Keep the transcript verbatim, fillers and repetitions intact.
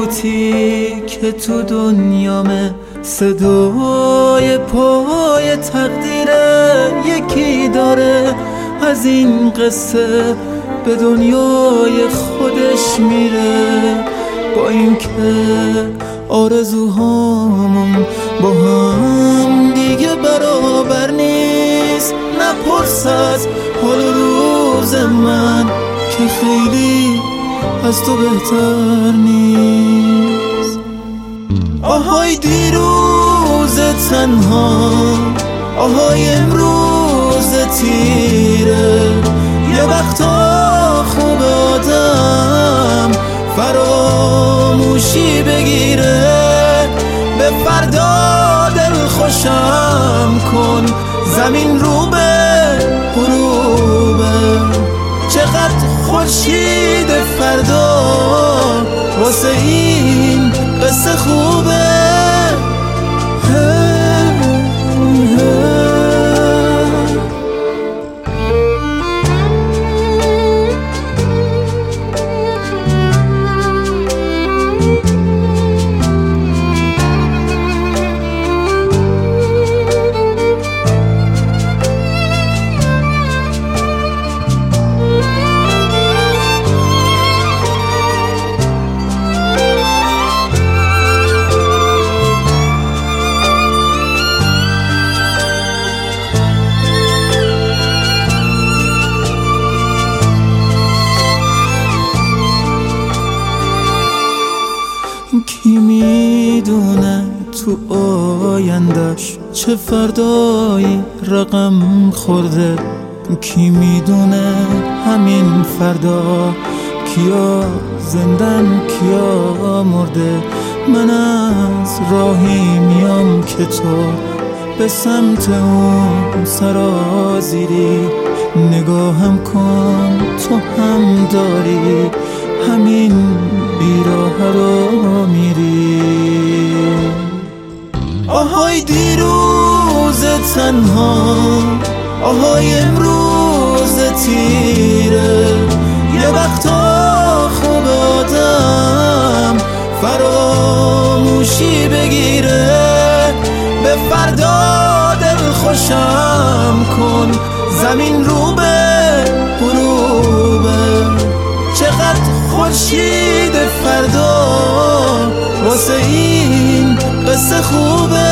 سکوتی که تو دنیامه، صدای پای تقدیره یکی داره. از این قصه به دنیای خودش میره، با اینکه آرزوهامون با هم دیگه برابر نیست. نپرس از حال روز من که خیلی از تو بهتر نیست. آهای دیروز تنها، آهای امروز تیره، یه وقتا خوب آدم فراموشی بگیره. به فردا دل خوشم کن، زمین رو به غروبه. چقدر خورشید فردا واسه این قصه خوبه. کی میدونه تو آیندهش چه فردایی رقم خورده؟ کی میدونه همین فردا کیا زندن کیا مرده؟ من از راهی میام که تو به سمت اون سرازیری. نگاهم کن تو هم داری همین بیراه رو میری. آهای دیروز تنها، آهای امروز تیره، یه وقتا خوب آدم فراموشی بگیره. به فردا دل خوشم کن، زمین رو به غروبه. چقدر خورشید فردا واسه این قصه خوبه.